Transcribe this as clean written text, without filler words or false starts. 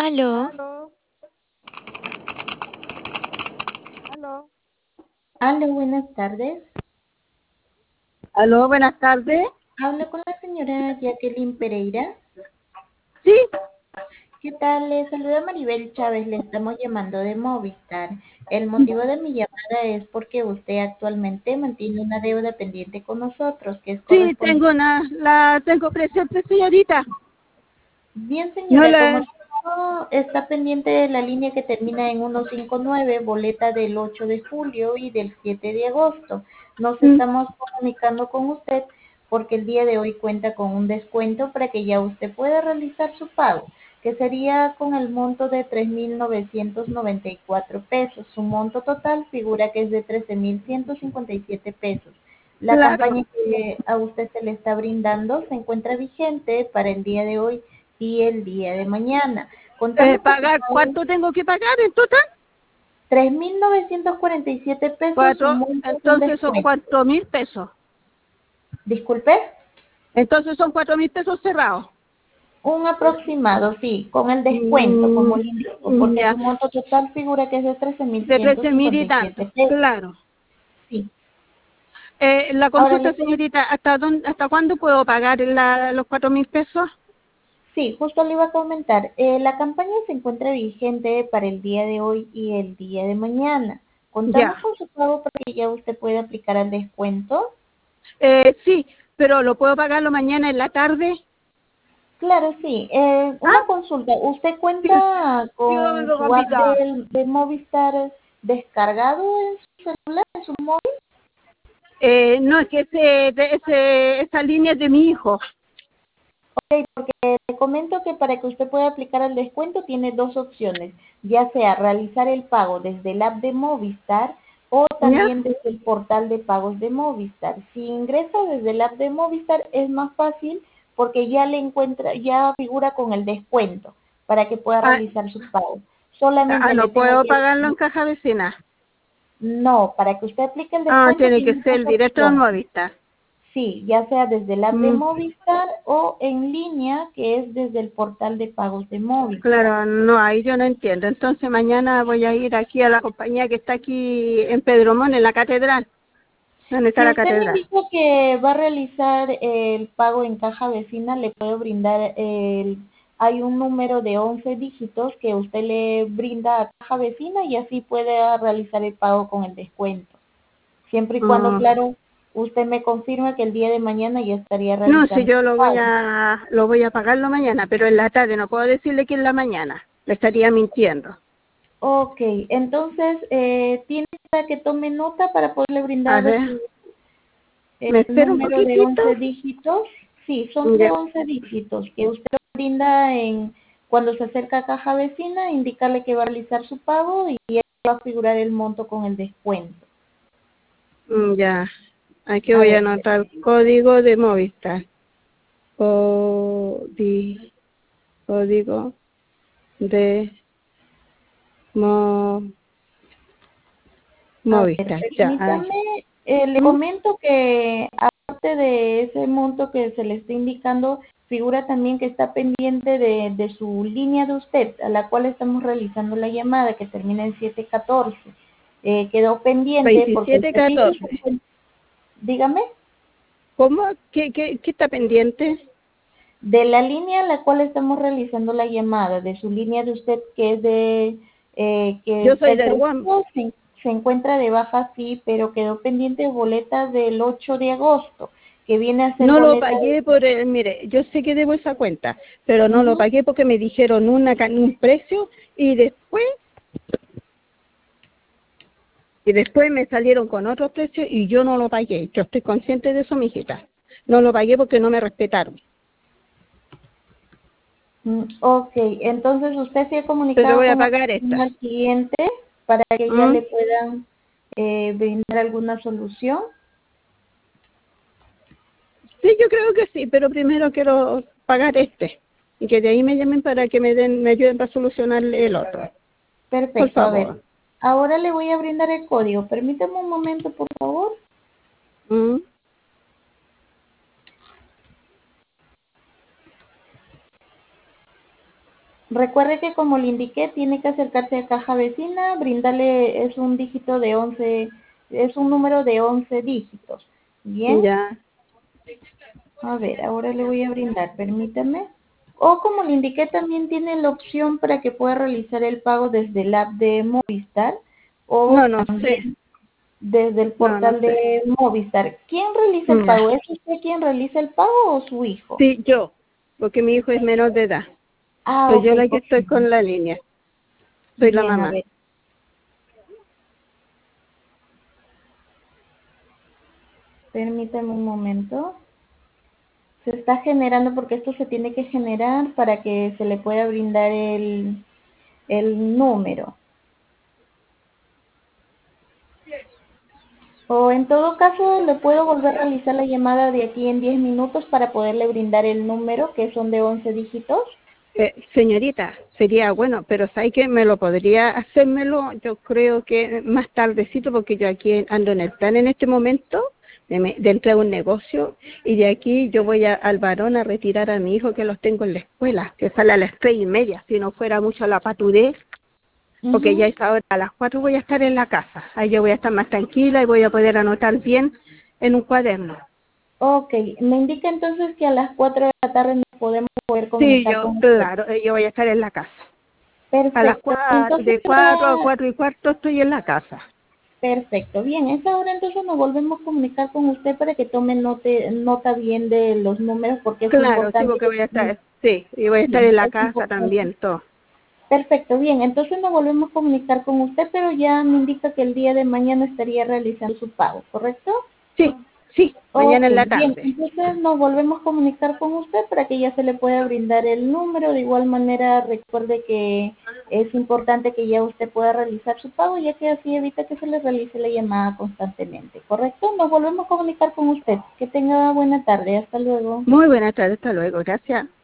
Aló, Aló, aló. Aló, buenas tardes. Aló, buenas tardes. Hablo con la señora Jacqueline Pereira. Sí, ¿Qué tal? Le saluda Maribel Chávez. Le estamos llamando de Movistar. El motivo de mi llamada es porque usted actualmente mantiene una deuda pendiente con nosotros, que es sí, correspondiente. la tengo presente, señorita. Bien, No señora, como la, no está pendiente de la línea que termina en 159, boleta del 8 de julio y del 7 de agosto, nos mm, estamos comunicando con usted porque el día de hoy cuenta con un descuento para que ya usted pueda realizar su pago, que sería con el monto de 3.994 pesos. Su monto total figura que es de 13.157 pesos. La claro. campaña que a usted se le está brindando se encuentra vigente para el día de hoy y el día de mañana. Contamos con que ¿Pagar cuánto tengo que pagar en total? 3.947 pesos, un monto sin Entonces son descuento. 4.000 pesos. Disculpe, Entonces son 4.000 pesos cerrados. un aproximado, sí, con el descuento, como Mm, le indico, porque ya, su monto total figura que es de trece mil de ciento 13.000 cincuenta y y siete tanto, pesos. claro. Sí. La Ahora consulta, le señorita, ¿hasta cuándo puedo pagar los 4.000 pesos? Sí, justo le iba a comentar. La campaña se encuentra vigente para el día de hoy y el día de mañana. Contamos Ya. con su pago para que ya usted pueda aplicar el descuento. Sí, pero ¿lo puedo pagarlo mañana en la tarde? Claro, sí. Una Ah, consulta. ¿Usted sí, cuenta sí, lo con vengo su app complicado. de Movistar descargado en su celular, en su móvil? No, es que esa línea es de mi hijo. Ok, porque le comento que para que usted pueda aplicar el descuento tiene dos opciones, ya sea realizar el pago desde el app de Movistar o ¿Ya? también desde el portal de pagos de Movistar. Si ingresa desde el app de Movistar es más fácil porque ya le encuentra, ya figura con el descuento para que pueda Ah, realizar su pago. Solamente le no tiene puedo que pagarlo en caja vecina. no, para que usted aplique el Ah, descuento tiene que tiene dos ser directo en opciones. Movistar. Sí, ya sea desde el app de Mm, Movistar o en línea, que es desde el portal de pagos de Movistar. claro, no, ahí yo no entiendo. Entonces mañana voy a ir aquí a la compañía que está aquí en Pedromón, en la catedral. ¿Dónde está Si la usted me catedral? indica que va a realizar el pago en caja vecina, le puedo brindar hay un número de 11 dígitos que usted le brinda a caja vecina y así puede realizar el pago con el descuento. Siempre y cuando, Mm, claro, usted me confirme que el día de mañana ya estaría no, si realizando yo el pago. lo voy a pagarlo mañana, pero en la tarde no puedo decirle que en la mañana. Le estaría mintiendo. Ok, entonces, ¿tiene para que tome nota para poderle A brindar ver, su ¿me el espero un número de poquitito? 11 dígitos? Sí, son de Ya. 11 dígitos que usted lo brinda cuando se acerca a caja vecina, indicarle que va a realizar su pago y ahí va a figurar el monto con el descuento. Ya, aquí A voy a ver, anotar código de Movistar. Código de Mo- a ver, Movistar. Ya, ay. permítame, le ¿Mm? comento que aparte de ese monto que se le está indicando, figura también que está pendiente de su línea de usted, a la cual estamos realizando la llamada, que termina en 714. Quedó pendiente porque el servicio se 2714. encuentra, dígame, ¿Cómo? ¿Qué está pendiente? de la línea a la cual estamos realizando la llamada, de su línea de usted que es que Yo soy el del WAM. servicio se encuentra de baja, sí, pero quedó pendiente boleta del 8 de agosto, que viene a ser No lo boleta pagué mire, yo sé que debo esa cuenta, pero de... no lo Ujú. pagué porque me dijeron un precio y después me salieron con otro precio y yo no lo pagué. Yo estoy consciente de eso, mijita. No lo pagué porque no me respetaron. Ok, entonces usted se ha Pero comunicado voy a con pagar atención esta. al cliente para que ya ¿Mm? le puedan brindar alguna solución. Sí, yo creo que sí, pero primero quiero pagar este. Y que de ahí me llamen para que me ayuden para solucionar el otro. Por Perfecto, a ver, favor. ahora le voy a brindar el código. Permítame un momento, por favor. ¿Mm? Recuerde que como le indiqué, tiene que acercarse a caja vecina, brindarle, es un dígito de 11, es un número de 11 dígitos. Bien, Ya. a ver, ahora le voy a brindar, permítame. O como le indiqué, también tiene la opción para que pueda realizar el pago desde el app de Movistar o No, no sé. también desde el No, no portal sé. de Movistar. ¿Quién realiza el Ya. pago? ¿Es usted quien realiza el pago o su hijo? Sí, yo, porque mi hijo es menor de edad. Ah, Soy ok, yo la que ok. estoy con la línea. Soy la Bien, a mamá. ver. Permítame un momento. Se está generando porque esto se tiene que generar para que se le pueda brindar el número. O en todo caso, le puedo volver a realizar la llamada de aquí en 10 minutos para poderle brindar el número, que son de 11 dígitos. Señorita, sería bueno, pero ¿sabe que me lo podría hacérmelo? Yo creo que más tardecito, porque yo aquí ando en el plan en este momento de entrar a un negocio, y de aquí yo voy al varón a retirar a mi hijo, que los tengo en la escuela, que sale a las 3:30, si no fuera mucho la patudez, porque ya Ujú. es ahora, a las 4 voy a estar en la casa, ahí yo voy a estar más tranquila y voy a poder anotar bien en un cuaderno. Ok, me indica entonces que a las 4 de la tarde nos podemos poder Sí, comunicar yo, con usted. claro, yo voy a estar en la casa. A las Perfecto, 4, entonces de 4 a 4:15 estoy en la casa. perfecto, bien, a esa hora entonces nos volvemos a comunicar con usted para que tome nota bien de los números porque es Claro, sí, importante. porque voy a estar, sí, y voy a estar Sí, en la es casa importante. también, todo. Perfecto, bien, entonces nos volvemos a comunicar con usted, pero ya me indica que el día de mañana estaría realizando su pago, ¿correcto? Sí, sí, mañana Ok, en la bien, tarde. entonces nos volvemos a comunicar con usted para que ya se le pueda brindar el número. De igual manera, recuerde que es importante que ya usted pueda realizar su pago, ya que así evita que se le realice la llamada constantemente, ¿correcto? Nos volvemos a comunicar con usted. Que tenga buena tarde, hasta luego. Muy buena tarde, hasta luego, gracias.